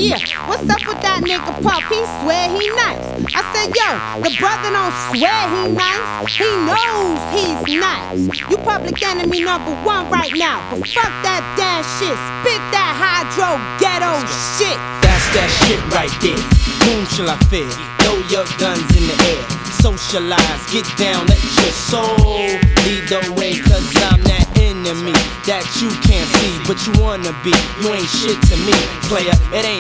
Yeah, what's up with that nigga Puff? He swear he nice. I said, yo, the brother don't swear he nice. He knows he's nice. You public enemy #1 right now. But fuck that damn shit. Spit that hydro ghetto shit. That's that shit right there. Whom shall I fear? Throw your guns in the air. Socialize, get down, let your soul lead the way. Cause I'm that enemy that you can't see, but you wanna be. You ain't shit to me, player. It ain't